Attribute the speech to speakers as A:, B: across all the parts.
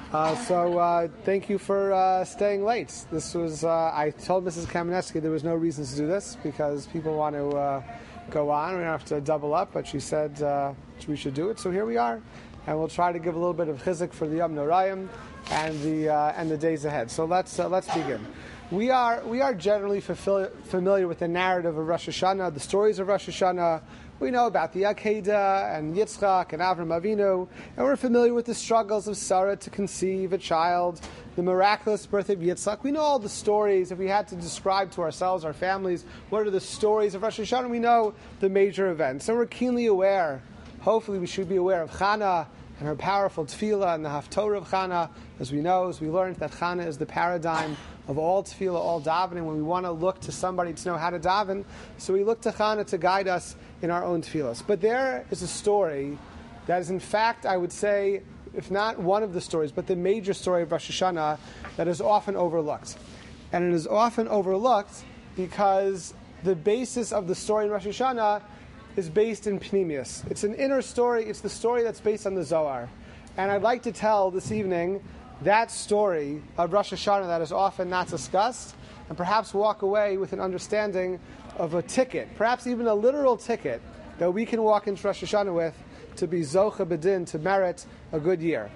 A: Thank you for staying late. This was, I told Mrs. Kamenetsky there was no reason to do this because people want to go on. We don't have to double up, but she said we should do it. So here we are, and we'll try to give a little bit of chizuk for the Yom Norayim and the days ahead. So let's begin. We are generally familiar with the narrative of Rosh Hashanah, the stories of Rosh Hashanah. We know about the Akedah and Yitzchak and Avram Avinu, and we're familiar with the struggles of Sarah to conceive a child, the miraculous birth of Yitzchak. We know all the stories. If we had to describe to ourselves, our families, what are the stories of Rosh Hashanah, we know the major events. And we're keenly aware, hopefully we should be aware of Chana and her powerful tefillah and the Haftorah of Chana. As we know, as we learned, that Chana is the paradigm of all tefillah, all davening. When we want to look to somebody to know how to daven, so we look to Chana to guide us in our own tefillahs. But there is a story that is, in fact, I would say, if not one of the stories, but the major story of Rosh Hashanah that is often overlooked. And it is often overlooked because the basis of the story in Rosh Hashanah is based in Pnimius. It's an inner story. It's the story that's based on the Zohar. And I'd like to tell this evening that story of Rosh Hashanah that is often not discussed, and perhaps walk away with an understanding of a ticket, perhaps even a literal ticket, that we can walk into Rosh Hashanah with to be Zocha B'din, to merit a good year.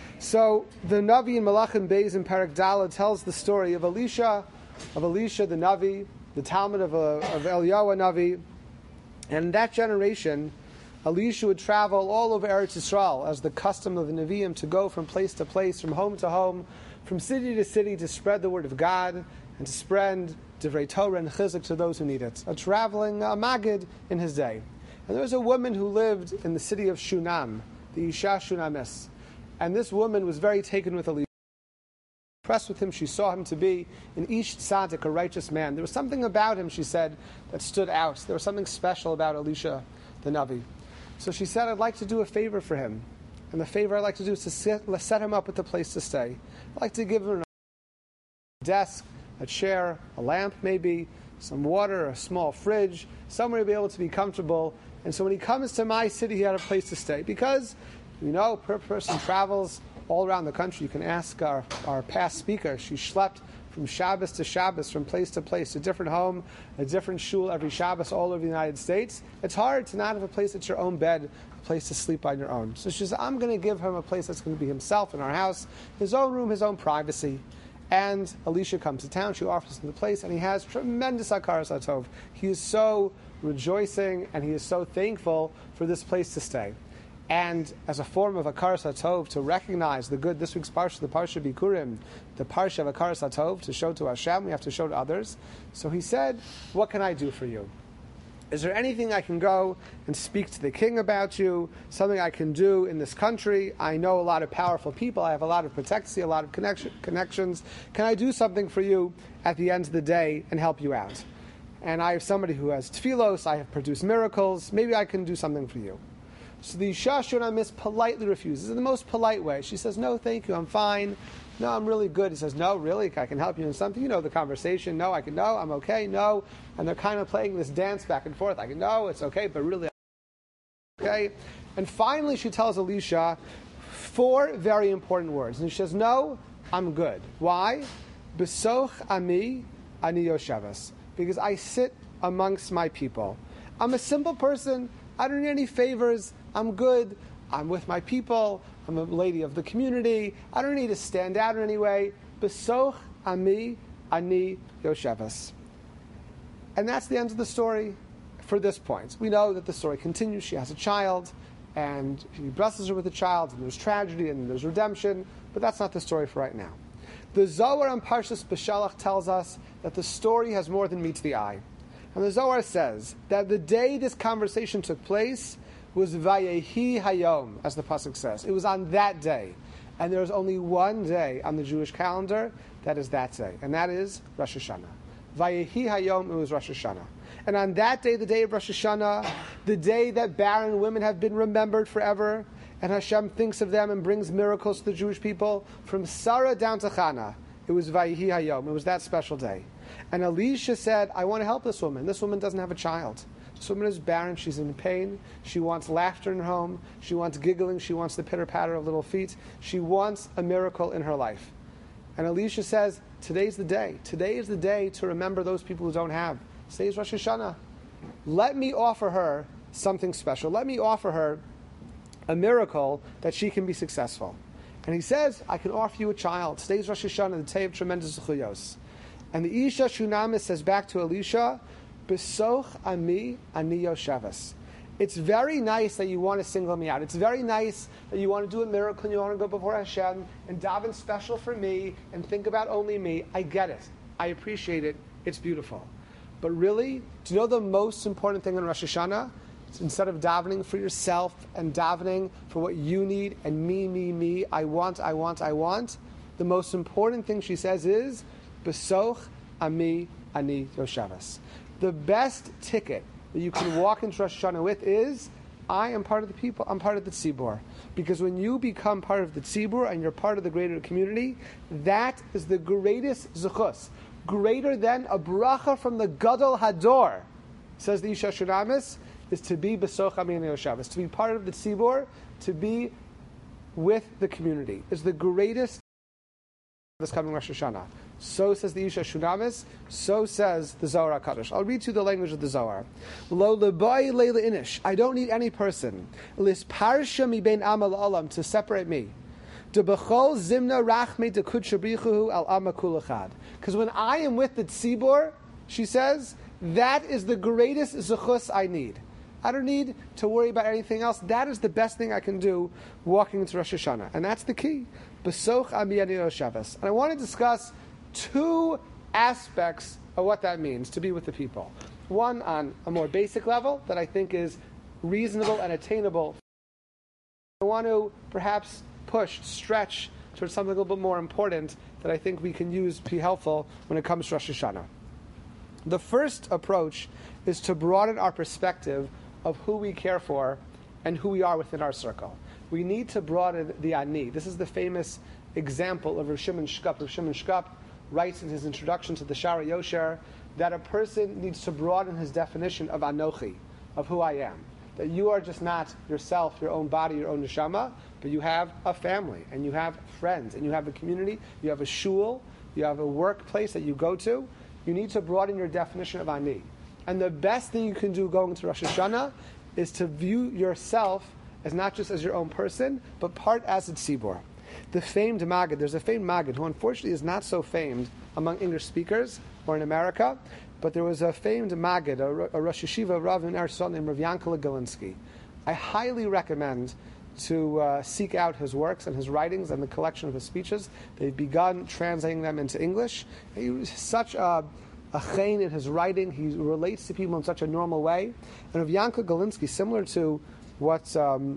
A: So the Navi in Malachim Beis in Perek Daled tells the story of Elisha the Navi, the Talmud of Eliyahu Navi, and in that generation, Elisha would travel all over Eretz Yisrael as the custom of the Nevi'im to go from place to place, from home to home, from city to city to spread the word of God and to spread Divrei Torah and Chizuk to those who need it. A traveling Maggid in his day. And there was a woman who lived in the city of Shunam, the Isha Shunamis. And this woman was very taken with Elisha. Impressed with him, she saw him to be an Ish Tzaddik, a righteous man. There was something about him, she said, that stood out. There was something special about Elisha, the Navi. So she said, I'd like to do a favor for him. And the favor I'd like to do is to set him up with a place to stay. I'd like to give him a desk, a chair, a lamp maybe, some water, a small fridge, somewhere to be able to be comfortable. And so when he comes to my city, he had a place to stay. Because, per person travels all around the country. You can ask our past speaker. She schlepped from Shabbos to Shabbos, from place to place, a different home, a different shul every Shabbos all over the United States. It's hard to not have a place that's your own bed, a place to sleep on your own. So she says, I'm going to give him a place that's going to be himself in our house, his own room, his own privacy. And Elisha comes to town, she offers him the place, and he has tremendous hakaras hatov. He is so rejoicing, and he is so thankful for this place to stay. And as a form of hakaras hatov, to recognize the good, this week's parsha, the parsha Bikurim, the parsha of hakaras hatov, to show to Hashem, we have to show to others. So he said, what can I do for you? Is there anything I can go and speak to the king about you? Something I can do in this country? I know a lot of powerful people. I have a lot of protection, a lot of connections. Can I do something for you at the end of the day and help you out? And I have somebody who has tefillos. I have produced miracles. Maybe I can do something for you. So the Isha Shunamis politely refuses in the most polite way. She says, no, thank you, I'm fine. No, I'm really good. He says, no, really? I can help you in something? You know the conversation. No, I'm okay, no. And they're kind of playing this dance back and forth. No, it's okay, but really, okay. And finally she tells Elisha 4 very important words. And she says, no, I'm good. Why? Besoch ami ani yoshavas. Because I sit amongst my people. I'm a simple person. I don't need any favors. I'm good. I'm with my people. I'm a lady of the community. I don't need to stand out in any way. Besoch ami ani yoshavas. And that's the end of the story for this point. We know that the story continues. She has a child, and he blesses her with a child, and there's tragedy, and there's redemption, but that's not the story for right now. The Zohar on Parshas Beshalach tells us that the story has more than meets the eye. And the Zohar says that the day this conversation took place was Vayehi Hayom, as the pasuk says. It was on that day. And there's only one day on the Jewish calendar that is that day, and that is Rosh Hashanah. Vayehi Hayom, it was Rosh Hashanah. And on that day, the day of Rosh Hashanah, the day that barren women have been remembered forever, and Hashem thinks of them and brings miracles to the Jewish people, from Sarah down to Chana, it was Vayehi Hayom. It was that special day. And Elisha said, I want to help this woman. This woman doesn't have a child. This woman is barren, she's in pain, she wants laughter in her home, she wants giggling, she wants the pitter-patter of little feet, she wants a miracle in her life. And Elisha says, today's the day. Today is the day to remember those people who don't have. Today is Rosh Hashanah. Let me offer her something special. Let me offer her a miracle that she can be successful. And he says, I can offer you a child. Today's Rosh Hashanah, the day of tremendous zechuyos. And the Isha Shunamis says back to Elisha, Besoch ami ani yoshavas. It's very nice that you want to single me out. It's very nice that you want to do a miracle and you want to go before Hashem and daven special for me and think about only me. I get it. I appreciate it. It's beautiful. But really, do you know the most important thing in Rosh Hashanah? It's instead of davening for yourself and davening for what you need and me, I want, the most important thing she says is, Besoch ami ani yoshavas. The best ticket that you can walk into Rosh Hashanah with is, I am part of the people, I'm part of the tzibur. Because when you become part of the tzibur and you're part of the greater community, that is the greatest zechus. Greater than a bracha from the Gadol Hador, says the Isha Shunamis, is to be Besoch ami ani yoshavas, to be part of the tzibur, to be with the community. Is the greatest this coming Rosh Hashanah. So says the Isha Shunamis, so says the Zohar HaKadosh. I'll read to you the language of the Zohar. Lo lebai leila inish. I don't need any person. Lis parsha mi bein amal olam, to separate me. De bechol zimna rachme de kudshabrichuhu al amakulachad. Because when I am with the tzibur, she says, that is the greatest zechus I need. I don't need to worry about anything else. That is the best thing I can do walking into Rosh Hashanah. And that's the key. Besoch ami ani yoshavas. And I want to discuss two aspects of what that means, to be with the people. One on a more basic level that I think is reasonable and attainable. I want to perhaps stretch towards something a little bit more important that I think we can use to be helpful when it comes to Rosh Hashanah. The first approach is to broaden our perspective of who we care for and who we are within our circle. We need to broaden the ani. This is the famous example of Rav Shimon Shkup. Rav Shimon Shkup writes in his introduction to the Shara Yosher that a person needs to broaden his definition of anochi, of who I am. That you are just not yourself, your own body, your own neshama, but you have a family, and you have friends, and you have a community, you have a shul, you have a workplace that you go to. You need to broaden your definition of ani. And the best thing you can do going to Rosh Hashanah is to view yourself as not just as your own person, but part as a tzibur. The famed Maggid, there's a famed Maggid who unfortunately is not so famed among English speakers or in America, but there was a famed Maggid, a Rosh Yeshiva Rav in Eretz Yisrael named Rav Yankele Galinsky. I highly recommend to seek out his works and his writings and the collection of his speeches. They've begun translating them into English. He was such a chen in his writing. He relates to people in such a normal way. And Rav Yankele Galinsky, similar to what Sivan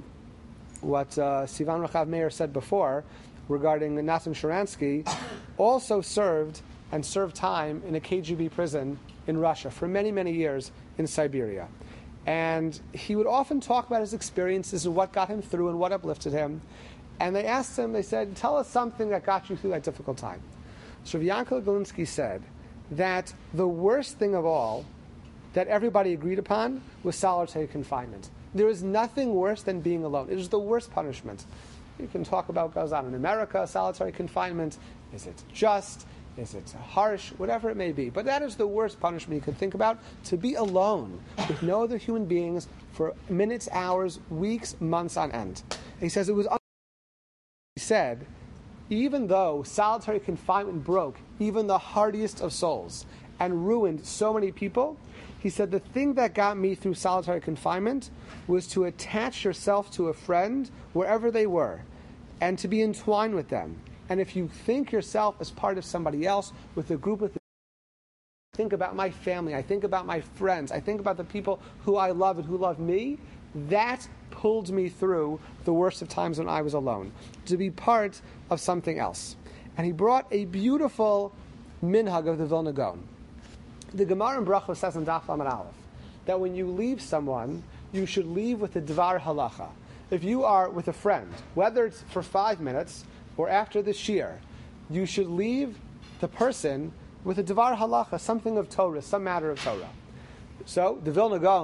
A: Rachav Meir said before regarding Nathan Sharansky, also served time in a KGB prison in Russia for many, many years in Siberia. And he would often talk about his experiences and what got him through and what uplifted him. And they asked him, they said, tell us something that got you through that difficult time. So Rav Yankele Galinsky said that the worst thing of all that everybody agreed upon was solitary confinement. There is nothing worse than being alone. It is the worst punishment. You can talk about what goes on in America, solitary confinement. Is it just? Is it harsh? Whatever it may be. But that is the worst punishment you could think about, to be alone with no other human beings for minutes, hours, weeks, months on end. And he says it was he said, even though solitary confinement broke even the hardiest of souls and ruined so many people, he said the thing that got me through solitary confinement was to attach yourself to a friend wherever they were and to be entwined with them. And if you think yourself as part of somebody else with a group of I think about my family, I think about my friends, I think about the people who I love and who love me, that pulled me through the worst of times when I was alone, to be part of something else. And he brought a beautiful minhag of the Vilna Gaon. The Gemara in Brachos says in Daf Amud Aleph that when you leave someone, you should leave with the Dvar Halacha. If you are with a friend, whether it's for 5 minutes or after the shir, you should leave the person with a Dvar Halacha, something of Torah, some matter of Torah. So the Vilna Gaon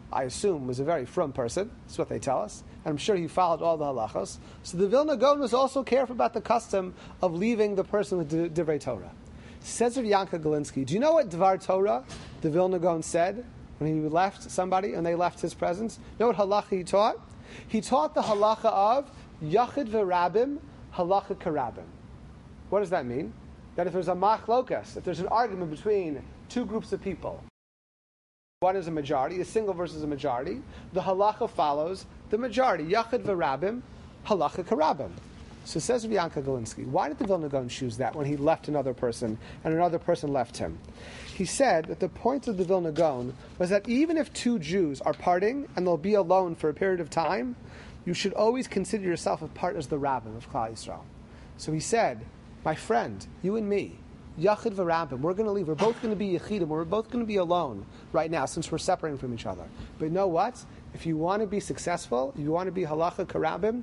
A: I assume, was a very frum person. That's what they tell us. And I'm sure he followed all the halachos. So the Vilna Gaon was also careful about the custom of leaving the person with Divrei Torah. Says Rav Yanka Galinsky, do you know what Dvar Torah the Vilna Gaon said when he left somebody and they left his presence? You know what halacha he taught? He taught the halacha of Yachid v'Rabim, halacha karabim. What does that mean? That if there's a machlokas, if there's an argument between two groups of people, one is a majority, a single versus a majority, the halacha follows the majority. Yachid v'Rabim, halacha karabim. So says Bianca Galinsky, why did the Vilna Gaon choose that when he left another person and another person left him? He said that the point of the Vilna Gaon was that even if two Jews are parting and they'll be alone for a period of time, you should always consider yourself a part as the rabbin of Klal Yisrael. So he said, my friend, you and me, Yachid v'Rabim, we're going to leave. We're both going to be Yechidim. We're both going to be alone right now since we're separating from each other. But you know what? If you want to be successful, you want to be halacha karabim,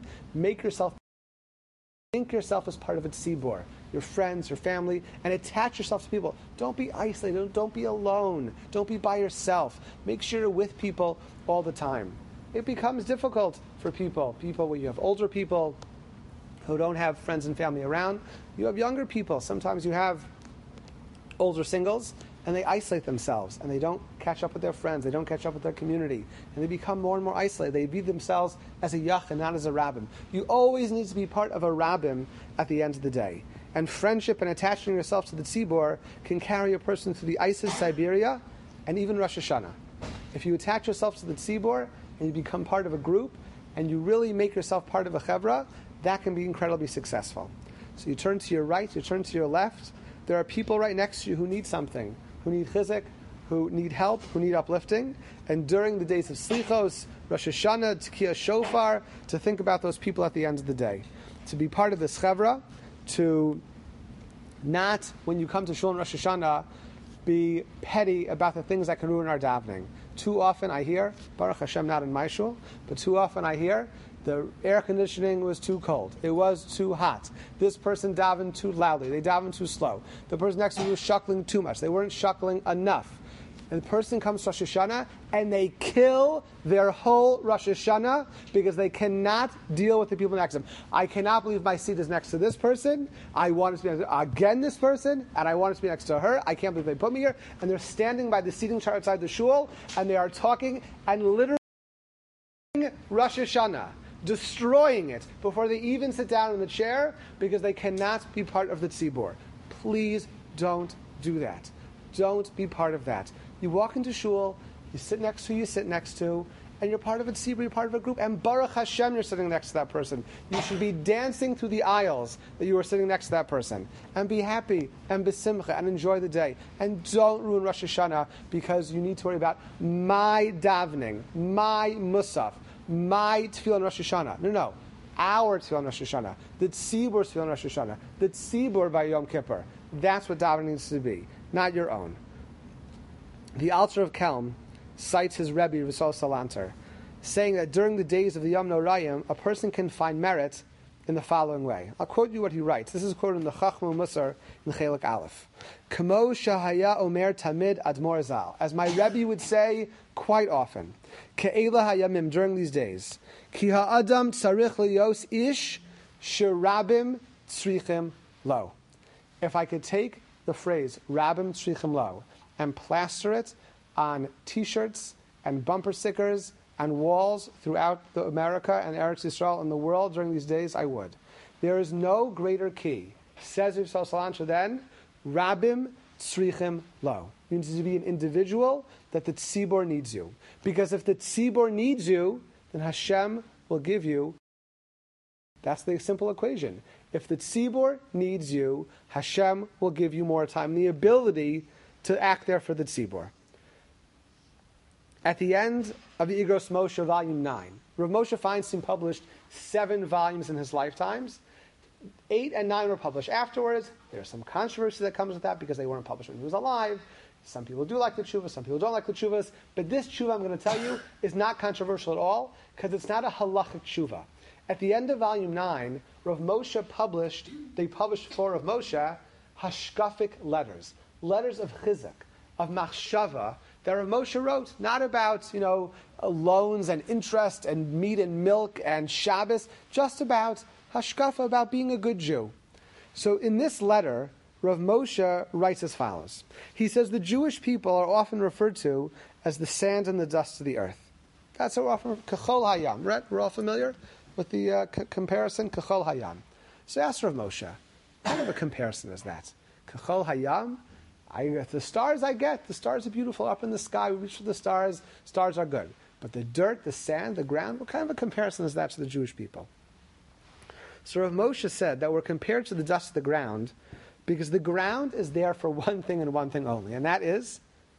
A: think yourself as part of a tzibor, your friends, your family, and attach yourself to people. Don't be isolated. Don't be alone. Don't be by yourself. Make sure you're with people all the time. It becomes difficult for people where you have older people who don't have friends and family around. You have younger people. Sometimes you have older singles, and they isolate themselves, and they don't catch up with their friends, they don't catch up with their community, and they become more and more isolated. They view themselves as a yachid, not as a rabbin. You always need to be part of a rabbin at the end of the day. And friendship and attaching yourself to the tzibor can carry a person through the ISIS Siberia and even Rosh Hashanah. If you attach yourself to the tzibor and you become part of a group, and you really make yourself part of a chevra, that can be incredibly successful. So you turn to your right, you turn to your left. There are people right next to you who need something, who need chizuk, who need help, who need uplifting. And during the days of Slichos, Rosh Hashanah, Tekiah Shofar, to think about those people at the end of the day. To be part of this chevra, to not, when you come to Shul and Rosh Hashanah, be petty about the things that can ruin our davening. Too often I hear, Baruch Hashem not in my shul, but too often I hear, the air conditioning was too cold. It was too hot. This person davened too loudly. They davened too slow. The person next to you was shuckling too much. They weren't shuckling enough. And the person comes to Rosh Hashanah and they kill their whole Rosh Hashanah because they cannot deal with the people next to them. I cannot believe my seat is next to this person. I want it to be next to, again this person, and I want it to be next to her. I can't believe they put me here. And they're standing by the seating chart outside the shul and they are talking and literally Rosh Hashanah, destroying it before they even sit down in the chair because they cannot be part of the tzibor. Please don't do that. Don't be part of that. You walk into shul, you sit next to who you sit next to, and you're part of a tzibur, you're part of a group, and Baruch Hashem, you're sitting next to that person. You should be dancing through the aisles that you are sitting next to that person. And be happy, and besimcha, and enjoy the day. And don't ruin Rosh Hashanah because you need to worry about my davening, my musaf, my tefillah Rosh Hashanah. No. Our tefillah Rosh Hashanah. The tzibur's tefillah Rosh Hashanah. The tzibur by Yom Kippur. That's what davening needs to be, not your own. The Alter of Kelm cites his Rebbe, Risol Salanter, saying that during the days of the Yom Norayim, a person can find merit in the following way. I'll quote you what he writes. This is quoted in the Chachma Musar in Chelik Aleph. Kamo shahaya omer tamid admor zal. As my Rebbe would say quite often, Ke'ela hayamim, during these days, Ki ha'adam tzarich liyos ish shirabim tzrichim lo. If I could take the phrase rabim tzrichim lo and plaster it on T-shirts and bumper stickers and walls throughout America and Eretz Yisrael and the world during these days, I would. There is no greater key, says Yisrael Salantra, than Rabim Tzrichim Lo. It means to be an individual that the tzibor needs you. Because if the tzibor needs you, then Hashem will give you. That's the simple equation. If the tzibor needs you, Hashem will give you more time, the ability to act there for the tzibor. At the end of the Igros Moshe, Volume 9, Rav Moshe Feinstein published 7 volumes in his lifetimes. 8 and 9 were published afterwards. There's some controversy that comes with that because they weren't published when he was alive. Some people do like the tshuva, some people don't like the tshuvas. But this tshuva, I'm going to tell you, is not controversial at all because it's not a halachic tshuva. At the end of Volume 9, Rav Moshe published for Rav Moshe hashkafic letters of chizuk, of machshava, that Rav Moshe wrote, not about, loans and interest and meat and milk and Shabbos, just about hashkafa, about being a good Jew. So in this letter, Rav Moshe writes as follows. He says the Jewish people are often referred to as the sand and the dust of the earth. That's what we're often, Kachol Hayam, right? We're all familiar with the comparison, Kachol Hayam. So ask Rav Moshe, what kind of a comparison is that? Kachol Hayam? The stars I get, the stars are beautiful up in the sky, we reach for the stars are good. But the dirt, the sand, the ground, what kind of a comparison is that to the Jewish people? So Rav Moshe said that we're compared to the dust of the ground because the ground is there for one thing and one thing only, and that is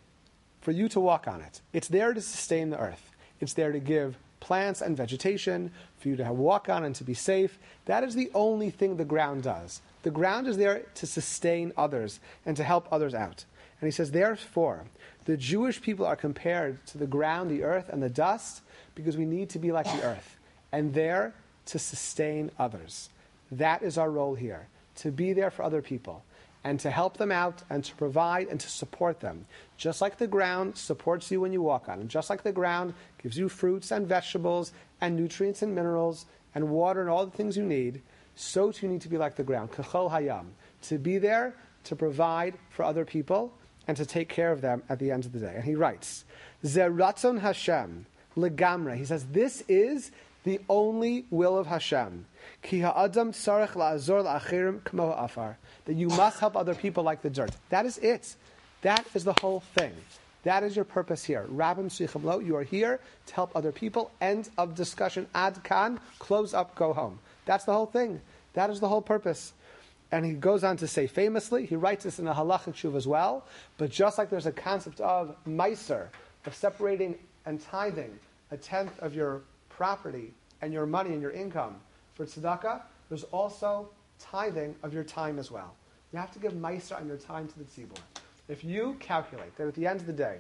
A: for you to walk on it. It's there to sustain the earth. It's there to give plants and vegetation, for you to walk on and to be safe. That is the only thing the ground does. The ground is there to sustain others and to help others out. And he says, therefore, the Jewish people are compared to the ground, the earth, and the dust because we need to be like the earth and there to sustain others. That is our role here, to be there for other people and to help them out and to provide and to support them. Just like the ground supports you when you walk on, and just like the ground gives you fruits and vegetables and nutrients and minerals and water and all the things you need, so too you need to be like the ground, kachol hayam, to be there to provide for other people and to take care of them at the end of the day. And he writes, Ze ratzon Hashem legamre. He says, this is the only will of Hashem. Ki ha'adam tzarech la'azor la'achirim k'mo ha'afar. That you must help other people like the dirt. That is it. That is the whole thing. That is your purpose here. Rabim Tzrichim Lo, you are here to help other people. End of discussion. Ad kan, close up, go home. That's the whole thing. That is the whole purpose. And he goes on to say famously, he writes this in a halachic shuv as well, but just like there's a concept of meiser, of separating and tithing a tenth of your property and your money and your income for tzedakah, there's also tithing of your time as well. You have to give meiser on your time to the tzibur. If you calculate that at the end of the day,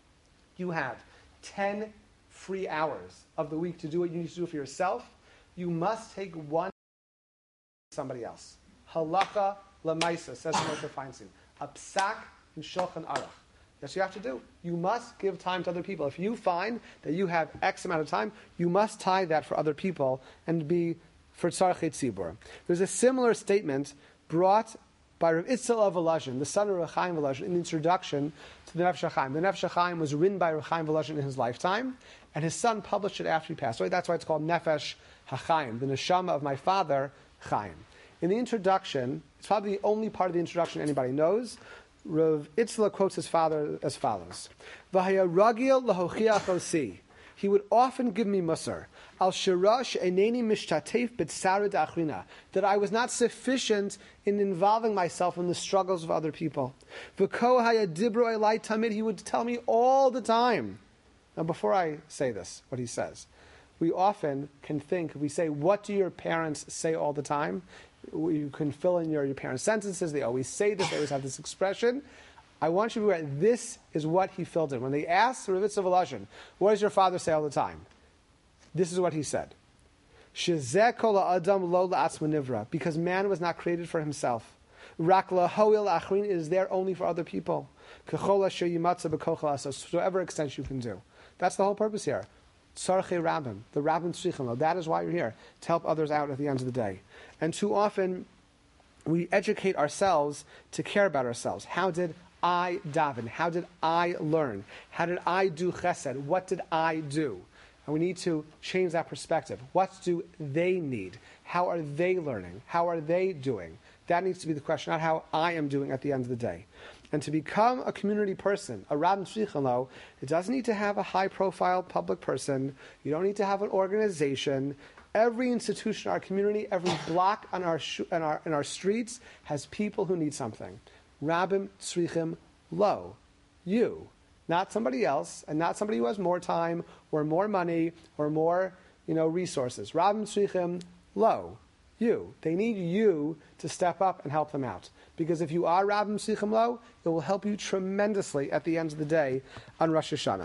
A: you have 10 free hours of the week to do what you need to do for yourself, you must take one somebody else. Halacha lemaisa, says Moshe Feinstein. A psak in Shulchan Aruch. That's what you have to do. You must give time to other people. If you find that you have X amount of time, you must tie that for other people and be for tzarchei tzibur. There's a similar statement brought by Rav Itzel of Volozhin, the son of Rav Chaim Volozhin, in the introduction to the Nefesh HaChaim. The Nefesh HaChaim was written by Rav Chaim Volozhin in his lifetime, and his son published it after he passed away. That's why it's called Nefesh HaChaim, the neshama of my father, Chaim. In the introduction, it's probably the only part of the introduction anybody knows, Rav Itzla quotes his father as follows: "V'haya ragil lahochiach osi." He would often give me musar al shirash eneni mishtatef b'tzara da'achrina, that I was not sufficient in involving myself in the struggles of other people. V'ko haya dibro elai tamid. He would tell me all the time. Now, before I say this, what he says, we often can think, we say, "What do your parents say all the time?" You can fill in your parents' sentences. They always say this. They always have this expression. I want you to be aware, this is what he filled in. When they asked Rav Itzel Volozhin, what does your father say all the time? This is what he said. Shezeh kol ha'adam lo la'atzmo nivra, because man was not created for himself. Rak lahoil achrin, is there only for other people. Kechol asher yimatza b'kochel asos, to whatever extent you can do. That's the whole purpose here. Tzarchei Rabim, the Rabim Tzrichim Lo. That is why you're here, to help others out at the end of the day. And too often, we educate ourselves to care about ourselves. How did I daven? How did I learn? How did I do chesed? What did I do? And we need to change that perspective. What do they need? How are they learning? How are they doing? That needs to be the question, not how I am doing at the end of the day. And to become a community person, a Rabbi Tzrichim Lo, it doesn't need to have a high-profile public person. You don't need to have an organization. Every institution in our community, every block on in our streets has people who need something. Rabim Tzrichim Lo, you, not somebody else, and not somebody who has more time or more money or more, resources. Rabim Tzrichim Lo, you. They need you to step up and help them out. Because if you are Rabim Tzrichim Lo, it will help you tremendously at the end of the day on Rosh Hashanah.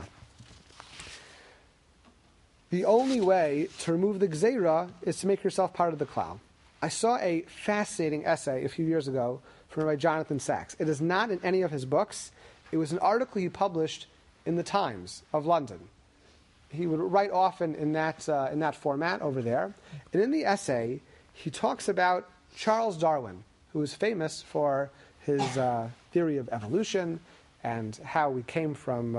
A: The only way to remove the gzeira is to make yourself part of the klal. I saw a fascinating essay a few years ago from Rabbi Jonathan Sachs. It is not in any of his books. It was an article he published in the Times of London. He would write often in that format over there. And in the essay, he talks about Charles Darwin, who is famous for his theory of evolution and how we came from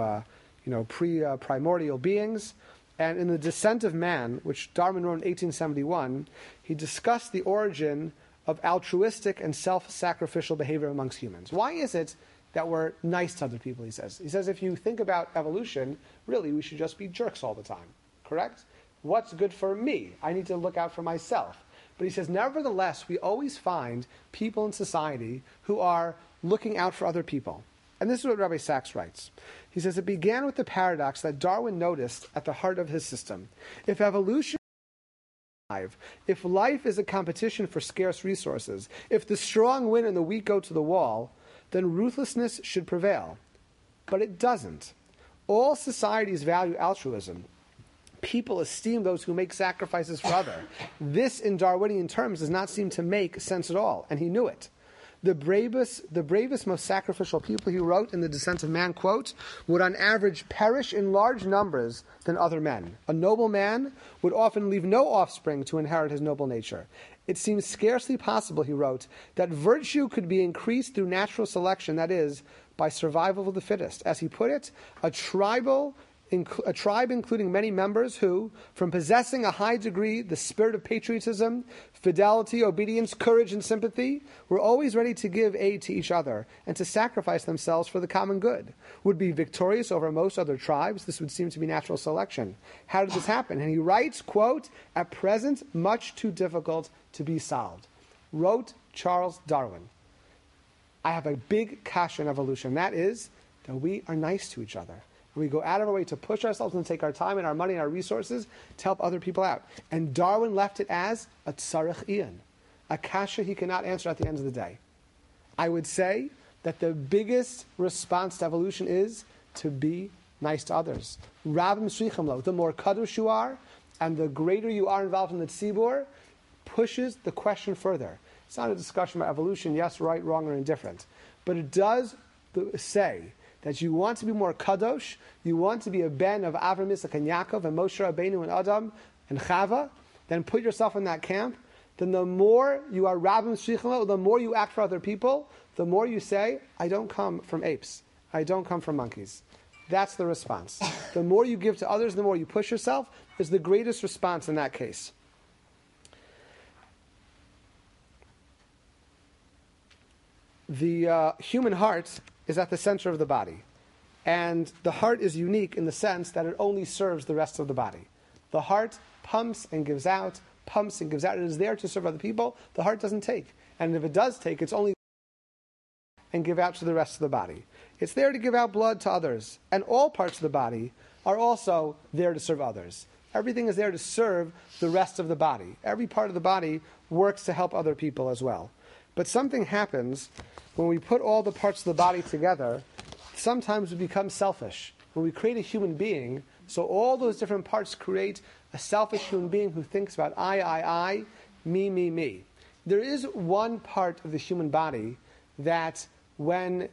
A: primordial beings. And in The Descent of Man, which Darwin wrote in 1871, he discussed the origin of altruistic and self-sacrificial behavior amongst humans. Why is it that we're nice to other people, he says? He says if you think about evolution, really we should just be jerks all the time, correct? What's good for me? I need to look out for myself. But he says, nevertheless, we always find people in society who are looking out for other people. And this is what Rabbi Sachs writes. He says, it began with the paradox that Darwin noticed at the heart of his system. If evolution is alive, if life is a competition for scarce resources, if the strong win and the weak go to the wall, then ruthlessness should prevail. But it doesn't. All societies value altruism. People esteem those who make sacrifices for others. This, in Darwinian terms, does not seem to make sense at all, and he knew it. The bravest, most sacrificial people, he wrote in The Descent of Man, quote, would on average perish in large numbers than other men. A noble man would often leave no offspring to inherit his noble nature. It seems scarcely possible, he wrote, that virtue could be increased through natural selection, that is, by survival of the fittest. As he put it, a tribe including many members who, from possessing a high degree the spirit of patriotism, fidelity, obedience, courage, and sympathy, were always ready to give aid to each other and to sacrifice themselves for the common good, would be victorious over most other tribes. This would seem to be natural selection. How did this happen? And he writes, quote, at present much too difficult to be solved. Wrote Charles Darwin. I have a big kasha in evolution. That is that we are nice to each other. We go out of our way to push ourselves and take our time and our money and our resources to help other people out. And Darwin left it as a tzarech ian, a kasha he cannot answer at the end of the day. I would say that the biggest response to evolution is to be nice to others. Rabim shrichim lo, the more kadosh you are, and the greater you are involved in the tzibur, pushes the question further. It's not a discussion about evolution, yes, right, wrong, or indifferent. But it does say that you want to be more kadosh, you want to be a ben of Avram, Yitzchak, and Yaakov, and Moshe Rabbeinu, and Adam, and Chava, then put yourself in that camp. Then the more you are Rabim Shrichim, the more you act for other people, the more you say, I don't come from apes, I don't come from monkeys. That's the response. The more you give to others, the more you push yourself, is the greatest response in that case. The human heart is at the center of the body. And the heart is unique in the sense that it only serves the rest of the body. The heart pumps and gives out, pumps and gives out. It is there to serve other people. The heart doesn't take. And if it does take, it's only and give out to the rest of the body. It's there to give out blood to others. And all parts of the body are also there to serve others. Everything is there to serve the rest of the body. Every part of the body works to help other people as well. But something happens when we put all the parts of the body together. Sometimes we become selfish. When we create a human being, so all those different parts create a selfish human being who thinks about I, me. There is one part of the human body that it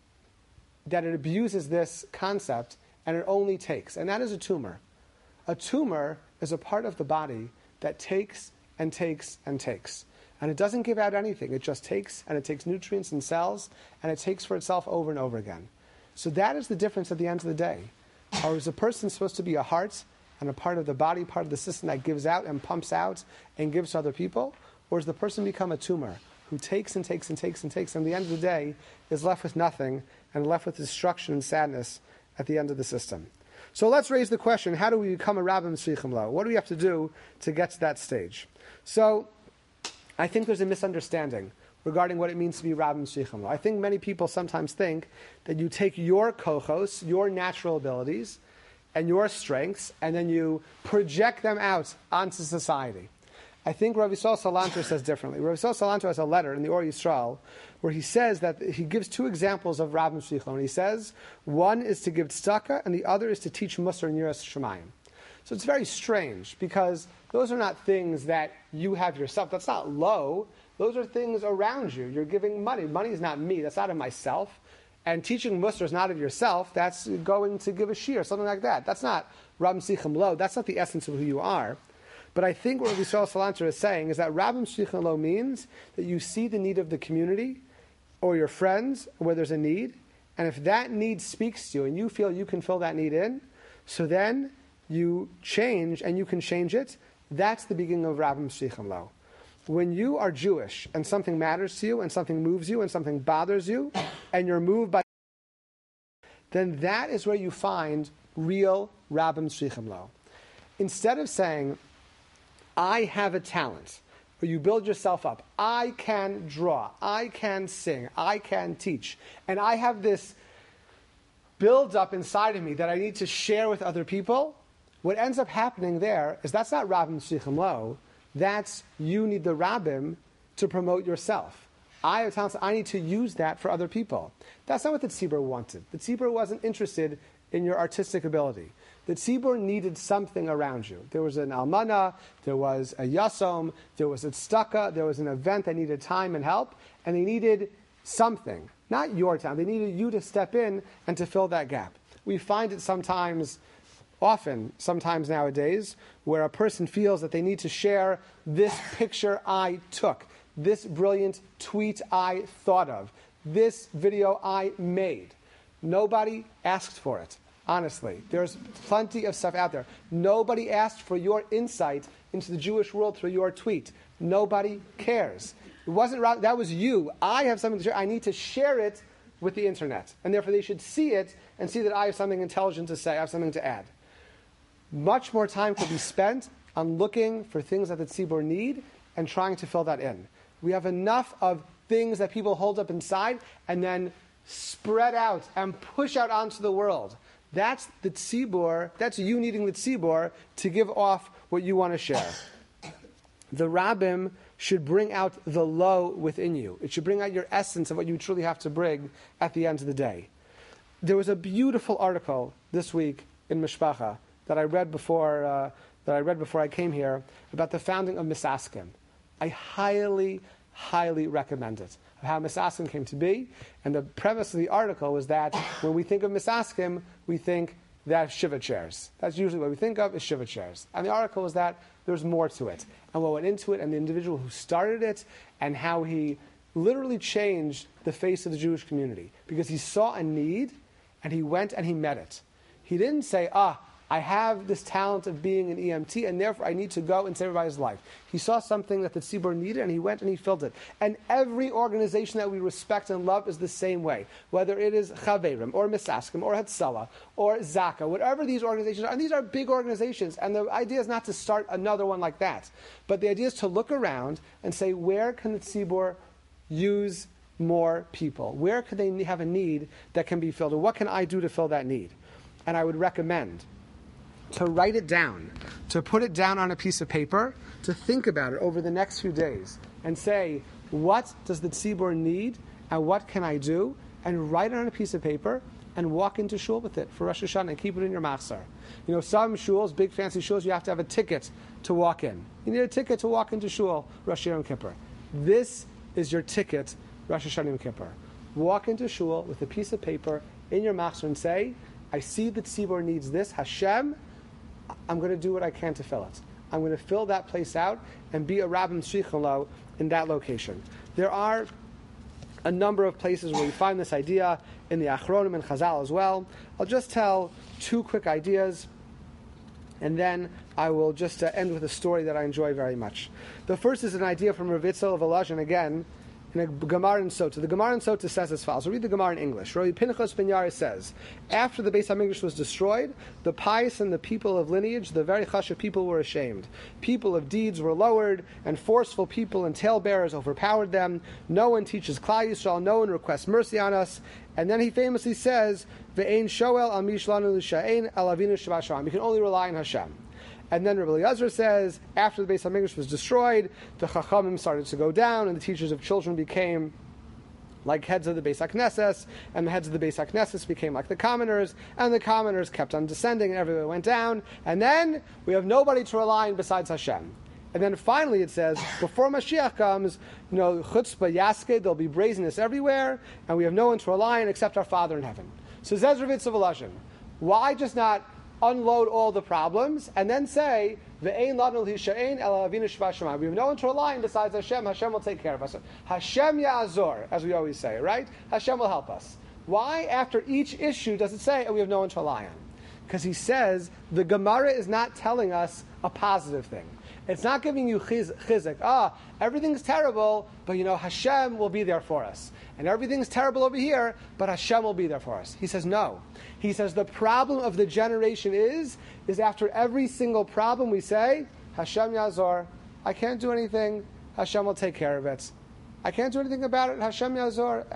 A: abuses this concept, and it only takes, and that is a tumor. A tumor is a part of the body that takes and takes and takes. And it doesn't give out anything. It just takes, and it takes nutrients and cells, and it takes for itself over and over again. So that is the difference at the end of the day. Or is a person supposed to be a heart and a part of the body, part of the system that gives out and pumps out and gives to other people? Or does the person become a tumor who takes and takes and takes and takes, and at the end of the day is left with nothing and left with destruction and sadness at the end of the system? So let's raise the question, how do we become a Rabim Tzrichim Lo? What do we have to do to get to that stage? So I think there's a misunderstanding regarding what it means to be Rabim Tzrichim Lo. I think many people sometimes think that you take your kochos, your natural abilities, and your strengths, and then you project them out onto society. I think Rav Yisrael Salanter says differently. Rav Yisrael Salanter has a letter in the Or Yisrael where he says that he gives two examples of Rabim Tzrichim Lo. And he says one is to give tzedakah and the other is to teach Musar and Yiras Shamayim. So it's very strange because those are not things that you have yourself. That's not low. Those are things around you. You're giving money. Money is not me. That's not in myself. And teaching Musar is not of yourself. That's going to give a shiur, something like that. That's not Rabban Shlichem Lo. That's not the essence of who you are. But I think what Yisrael Salanter is saying is that Rabban Shlichem Lo means that you see the need of the community or your friends where there's a need. And if that need speaks to you and you feel you can fill that need in, so then you change and you can change it. That's the beginning of Rabban Shlichem Lo. When you are Jewish and something matters to you and something moves you and something bothers you and you're moved by, then that is where you find real Rabban Shlichem Lo. Instead of saying, I have a talent, or you build yourself up, I can draw, I can sing, I can teach, and I have this build up inside of me that I need to share with other people, what ends up happening there is that's not Rabban Shlichem Lo. That's you need the rabbim to promote yourself. I have talents, I need to use that for other people. That's not what the tzibur wanted. The tzibur wasn't interested in your artistic ability. The tzibur needed something around you. There was an almana, there was a yasom, there was a tzedakah, there was an event that needed time and help, and they needed something, not your time. They needed you to step in and to fill that gap. We find it sometimes nowadays, where a person feels that they need to share this picture I took, this brilliant tweet I thought of, this video I made. Nobody asked for it, honestly. There's plenty of stuff out there. Nobody asked for your insight into the Jewish world through your tweet. Nobody cares. It wasn't that was you. I have something to share. I need to share it with the internet. And therefore they should see it and see that I have something intelligent to say, I have something to add. Much more time could be spent on looking for things that the tzibur need and trying to fill that in. We have enough of things that people hold up inside and then spread out and push out onto the world. That's the tzibur, that's you needing the tzibur to give off what you want to share. The rabbim should bring out the lo within you. It should bring out your essence of what you truly have to bring at the end of the day. There was a beautiful article this week in Mishpacha that I read before I came here about the founding of Misaskim. I highly, highly recommend it. Of how Misaskim came to be, and the premise of the article was that when we think of Misaskim, we think that Shiva chairs. That's usually what we think of is Shiva chairs. And the article was that there's more to it, and what went into it, and the individual who started it, and how he literally changed the face of the Jewish community because he saw a need, and he went and he met it. He didn't say, I have this talent of being an EMT, and therefore I need to go and save everybody's life. He saw something that the tzibur needed, and he went and he filled it. And every organization that we respect and love is the same way. Whether it is Chaverim, or Misaskim, or Hatzalah, or Zaka, whatever these organizations are, and these are big organizations, and the idea is not to start another one like that. But the idea is to look around and say, where can the tzibur use more people? Where could they have a need that can be filled? And what can I do to fill that need? And I would recommend to write it down, to put it down on a piece of paper, to think about it over the next few days, and say, what does the tzibur need, and what can I do? And write it on a piece of paper, and walk into shul with it for Rosh Hashanah, and keep it in your machzor. You know, some shuls, big fancy shuls, you have to have a ticket to walk in. You need a ticket to walk into shul, Rosh Yom Kippur. This is your ticket, Rosh Hashanah Yom Kippur. Walk into shul with a piece of paper in your machzor and say, I see the tzibur needs this, Hashem, I'm going to do what I can to fill it. I'm going to fill that place out and be a Rabban Shlichem Lo in that location. There are a number of places where we find this idea in the Achronim and Chazal as well. I'll just tell two quick ideas, and then I will just end with a story that I enjoy very much. The first is an idea from Rav Itzel of Volozhin, again, in a Gemara in Sota. The Gemara in Sota says as follows. I'll read the Gemara in English. Rabbi Pinchas ben Yair says, after the Beis HaMikdash was destroyed, the pious and the people of lineage, the very chashuv people, were ashamed. People of deeds were lowered, and forceful people and talebearers overpowered them. No one teaches Klal Yisrael, no one requests mercy on us. And then he famously says, Ve'ein shoel al mishlanu l'sha'ein al avinu shabasham. You can only rely on Hashem. And then Rabbi Eliezer says, after the Beis HaMikdash was destroyed, the Chachamim started to go down, and the teachers of children became like heads of the Beis HaKnesses, and the heads of the Beis HaKnesses became like the commoners, and the commoners kept on descending, and everybody went down, and then we have nobody to rely on besides Hashem. And then finally it says, before Mashiach comes, chutzpah yasked, there'll be brazenness everywhere, and we have no one to rely on except our Father in heaven. So Zez Ravitz of Elazhin, why just not unload all the problems and then say, Ve'ein lanu l'hishayin ela avinu sheva shamayim. We have no one to rely on besides Hashem. Hashem will take care of us. Hashem ya'azor, as we always say, right? Hashem will help us. Why, after each issue, does it say, we have no one to rely on? Because he says the Gemara is not telling us a positive thing. It's not giving you chizuk. Everything's terrible, but Hashem will be there for us. And everything's terrible over here, but Hashem will be there for us. He says no. He says the problem of the generation is after every single problem we say, Hashem Yazor, I can't do anything, Hashem will take care of it. I can't do anything about it, Hashem Yazor,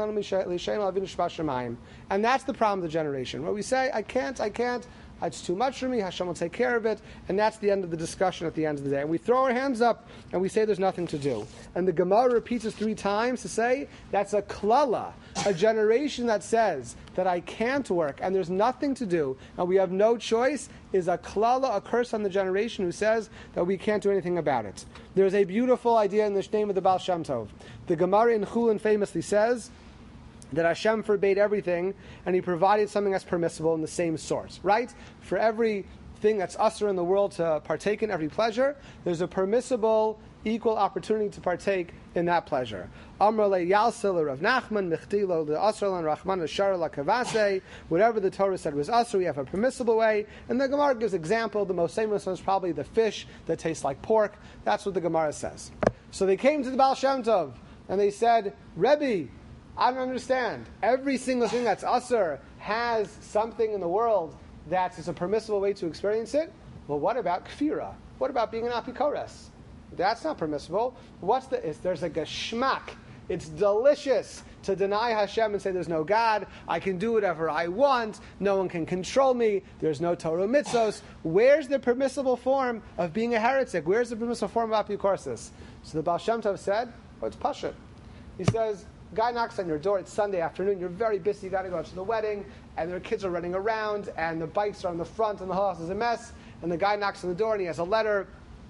A: and that's the problem of the generation. Where we say, I can't, it's too much for me, Hashem will take care of it, and that's the end of the discussion at the end of the day. And we throw our hands up and we say there's nothing to do. And the Gemara repeats it 3 times to say that's a klala, a generation that says that I can't work and there's nothing to do and we have no choice is a klala, a curse on the generation who says that we can't do anything about it. There's a beautiful idea in the name of the Baal Shem Tov. The Gemara in Chulin famously says that Hashem forbade everything, and He provided something that's permissible in the same sort, right? For every thing that's usher in the world to partake in, every pleasure, there's a permissible, equal opportunity to partake in that pleasure. Amrale Yalsil Rav Nachman Michtilo the Asral and Rahman Ashar La Kavase. Whatever the Torah said was usher, we have a permissible way. And the Gemara gives example. The most famous one is probably the fish that tastes like pork. That's what the Gemara says. So they came to the Baal Shem Tov and they said, Rebbe, I don't understand. Every single thing that's usher has something in the world that's a permissible way to experience it. Well, what about kfira? What about being an apikores? That's not permissible. There's a geshmak. It's delicious to deny Hashem and say there's no God. I can do whatever I want. No one can control me. There's no Torah mitzvos. Where's the permissible form of being a heretic? Where's the permissible form of apikores? So the Baal Shem Tov said, it's pashut. He says, guy knocks on your door, it's Sunday afternoon, you're very busy, you got to go to the wedding, and their kids are running around, and the bikes are on the front, and the whole house is a mess, and the guy knocks on the door, and he has a letter,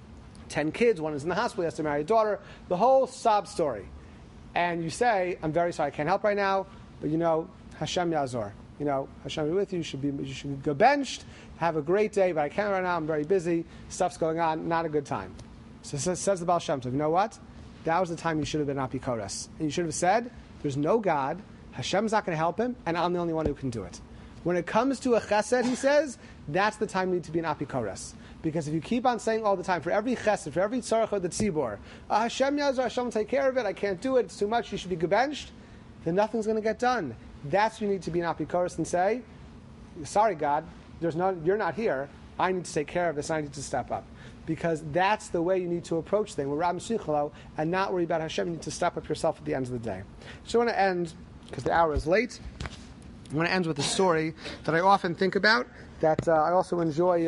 A: 10 kids, one is in the hospital, he has to marry a daughter, the whole sob story. And you say, I'm very sorry, I can't help right now, but Hashem Yazor. Hashem be with you, you should go benched, have a great day, but I can't right now, I'm very busy, stuff's going on, not a good time. So says the Baal Shem Tov, you know what? That was the time you should have been apikores. And you should have said, there's no God, Hashem's not going to help him, and I'm the only one who can do it. When it comes to a chesed, he says, that's the time you need to be an apikores. Because if you keep on saying all the time, for every chesed, for every tzarech of the tzibor, Hashem Yazor, Hashem will take care of it, I can't do it, it's too much, you should be gebenched, then nothing's going to get done. That's when you need to be an apikores and say, sorry God, you're not here, I need to take care of this, I need to step up. Because that's the way you need to approach things, with Ram Shichalo, and not worry about Hashem. You need to step up yourself at the end of the day. So I want to end, because the hour is late, I want to end with a story that I often think about, that I also enjoy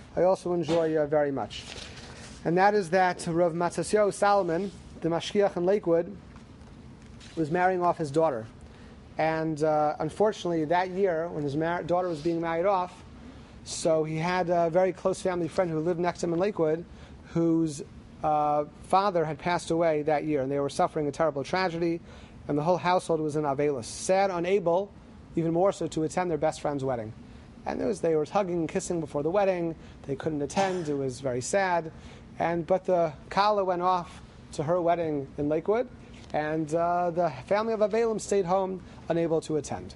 A: very much. And that is that Rav Matzasyahu Salomon, the Mashgiach in Lakewood, was marrying off his daughter. And unfortunately, that year, when his daughter was being married off, so he had a very close family friend who lived next to him in Lakewood, whose father had passed away that year, and they were suffering a terrible tragedy, and the whole household was in Avelis, sad, unable, even more so, to attend their best friend's wedding. And they were hugging and kissing before the wedding. They couldn't attend. It was very sad. But the kala went off to her wedding in Lakewood, and the family of Avelim stayed home, unable to attend.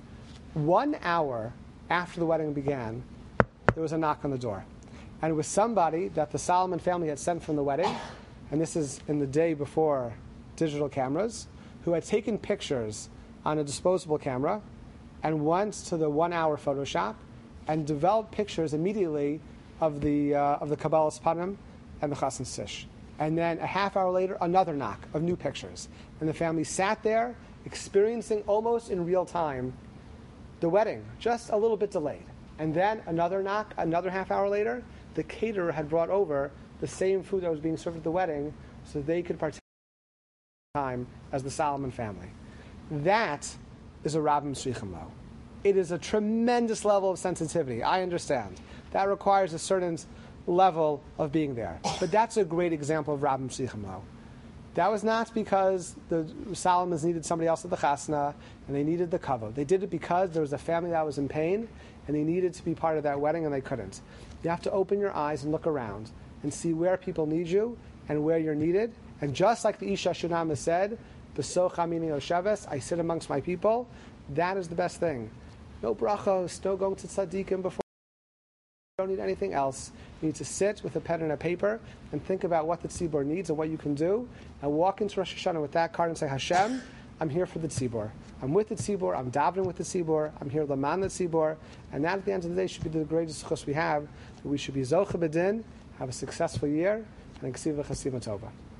A: 1 hour after the wedding began, there was a knock on the door. And it was somebody that the Solomon family had sent from the wedding, and this is in the day before digital cameras, who had taken pictures on a disposable camera and went to the 1 hour Photoshop and developed pictures immediately of the Kabbalas Panim and the Chassan Sish. And then a half hour later, another knock of new pictures. And the family sat there, experiencing almost in real time the wedding, just a little bit delayed. And then another knock, another half hour later, the caterer had brought over the same food that was being served at the wedding so they could partake time as the Solomon family. That is a Rabbim Shrichim Lo. It is a tremendous level of sensitivity. I understand. That requires a certain level of being there. But that's a great example of Rabbim Shlichim. That was not because the Solomons needed somebody else at the chasna and they needed the kavod. They did it because there was a family that was in pain and they needed to be part of that wedding and they couldn't. You have to open your eyes and look around and see where people need you and where you're needed. And just like the Isha Shunam said, B'socha mini Yosheves, I sit amongst my people, that is the best thing. No brachos, no going to tzaddikim before. You don't need anything else. You need to sit with a pen and a paper and think about what the tzibur needs and what you can do, and walk into Rosh Hashanah with that card and say, Hashem, I'm here for the tzibur. I'm with the tzibur. I'm davening with the tzibur. I'm here laman the tzibur. And that, at the end of the day, should be the greatest chus we have. That we should be zocha b'din, have a successful year, and a ksiva chasiva tova.